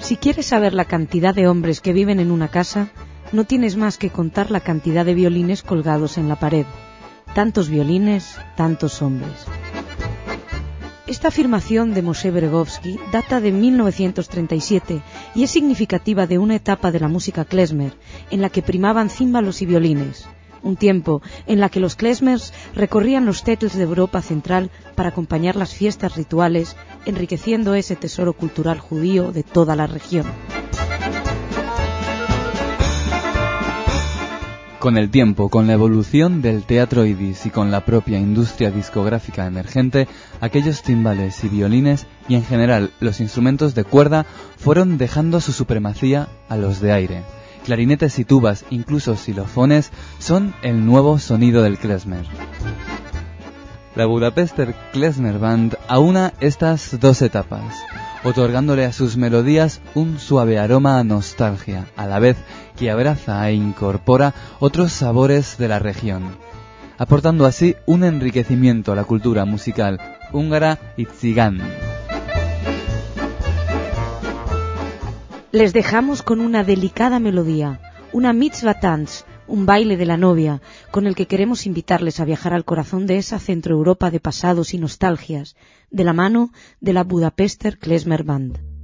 Si quieres saber la cantidad de hombres que viven en una casa, no tienes más que contar la cantidad de violines colgados en la pared. Tantos violines, tantos hombres. Esta afirmación de Moshe Bergovsky data de 1937 y es significativa de una etapa de la música klezmer en la que primaban címbalos y violines. Un tiempo en la que los klezmers recorrían los tétels de Europa Central para acompañar las fiestas rituales, enriqueciendo ese tesoro cultural judío de toda la región. Con el tiempo, con la evolución del teatro yiddish y con la propia industria discográfica emergente, aquellos timbales y violines y en general los instrumentos de cuerda fueron dejando su supremacía a los de aire. Clarinetes y tubas, incluso xilofones, son el nuevo sonido del klezmer. La Budapester Klezmer Band aúna estas dos etapas, otorgándole a sus melodías un suave aroma a nostalgia, a la vez que abraza e incorpora otros sabores de la región, aportando así un enriquecimiento a la cultura musical húngara y tzigán. Les dejamos con una delicada melodía, una mitzvah tanz, un baile de la novia, con el que queremos invitarles a viajar al corazón de esa Centroeuropa de pasados y nostalgias, de la mano de la Budapester Klezmer Band.